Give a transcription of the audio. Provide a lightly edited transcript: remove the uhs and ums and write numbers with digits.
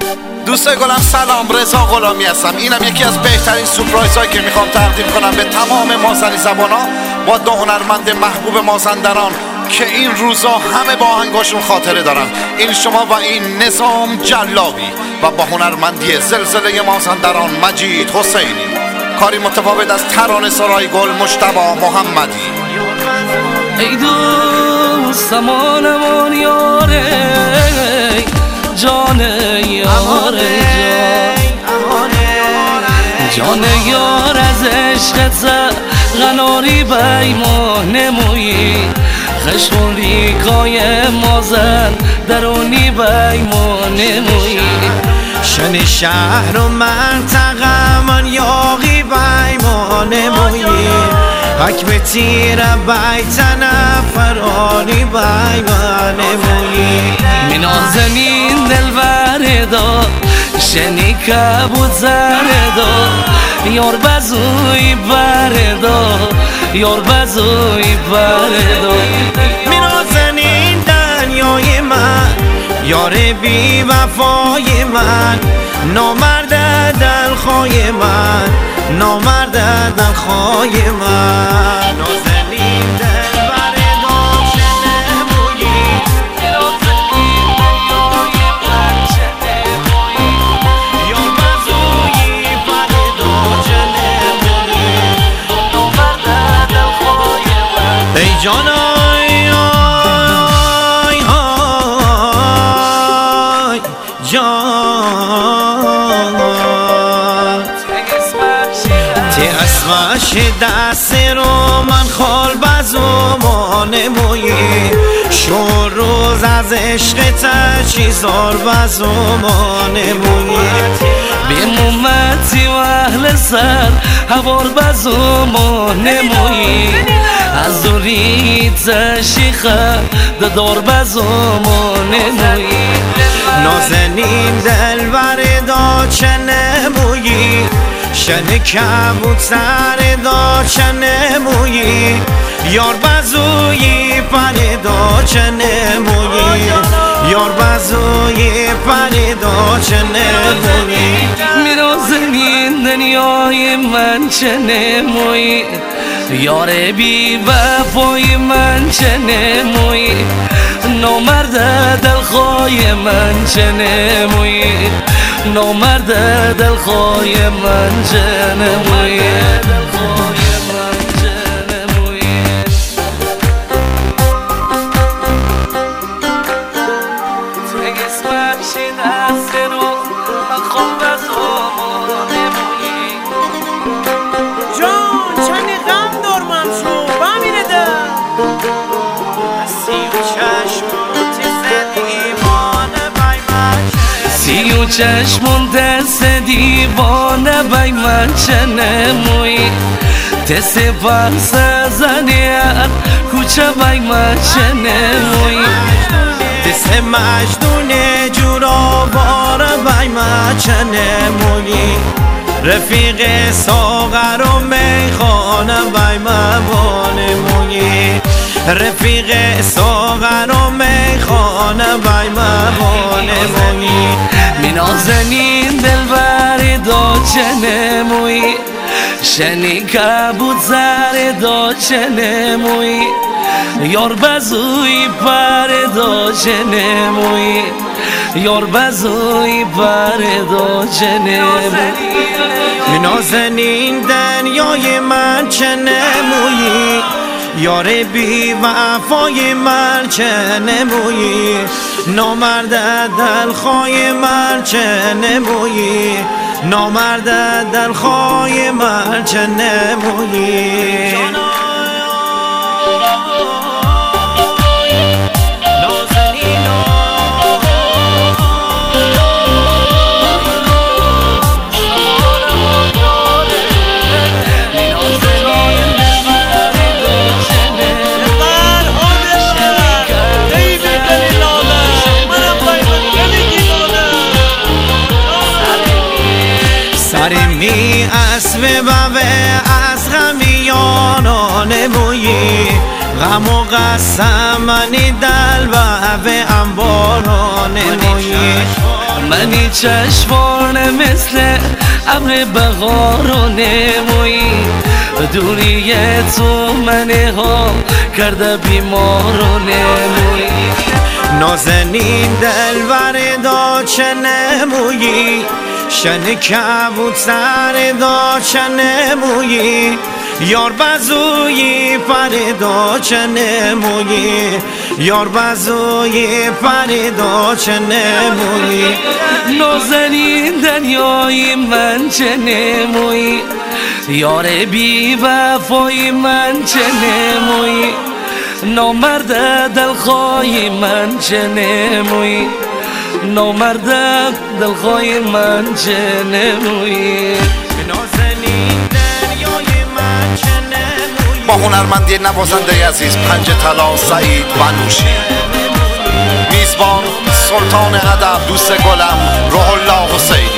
دوستای گلم سلام، رضا غلامی هستم. اینم یکی از بهترین سورپرایزهایی که میخوام تقدیم کنم به تمام مازنی زبان‌ها با دو هنرمند محبوب مازندران که این روزا همه با آهنگاشون خاطره دارن. این شما و این نظام جلابی و با هنرمندی زلزله مازندران مجید حسینی، کاری متفاوت از ترانه سرای گل مجتبی محمدی. ای دوست امانمان یاره جان یاره جان یار از عشقت غناری بیمان نمویی خشموری کای مازن درونی بیمان نمویی شن شهر و منطقه من یاقی بیمان نمویی حکم تیر بیت نفرانی بیمان نمویی منازنین دل وردا شنی کبود زردا یار بزوی بردا یار بزوی بردا منازنین دنیای من یار بی وفای من نامرد دلخواه من نامرد دلخواه من نازنین دل بردا شنمویی یار بزوی بردا شنمویی نامرد دلخواه من ای جانای اسمش دست رو من خال بزمان مویی شور روز از عشق تا چیزار بزمان مویی به مومتی و اهل سر هوار بزمان مویی از دوری تشیخه ددار بزمان مویی نازنین دل بردا چنه مویی شن کبود سر دا چنه مویی یار بزوی پردا چنه مویی یار بزوی پردا چنه مویی میرازنین دنیای من چنه مویی یار بی وفای من چنه مویی نامرد دلخواه من چنه مویی نامرد دلخواه من چنه مویی چشمون دست دیوانه بای من چنه مویی دست بحث زنیت کوچه بای من چنه مویی دست مجنون جوراباره بای من چنه مویی رفیق ساغر و میخانه بای من بانه مویی رفیق ساغر و میخانه بای من بانه مویی منازنین دل بردا چنه مویی شنی کبود زر دا چنه مویی یار بزوی پردا چنه مویی یار بزوی پردا چنه مویی نازنین دنیای من چنه مویی یار بی وفای من چنه مویی نامرد دلخواه من چنه مویی نامرد دلخواه من چنه مویی سرمی اسب بوه از غمیانان مویی غم و قسم منی دل بوه انباران مویی منی چشمانه مثل ابر بهار و نمویی دوری تو منه ها کرده بیمار و نمویی نازنین دلبر دا چه نمویی شن کبوتر دا چه نمویی یار بزوی پر دا چه نمویی یار بزوی پر دا چه نمویی نازنین دنیای من چه نمویی یار بی وفای من چه نمویی نامرد دلخواه من چه نمویی نامرد دلخواه من چه نمویی با هنرمندی نوازنده عزیز پنج طلا سعید بنوشی، میزبان سلطان ادب دوست گلم روح الله حسین.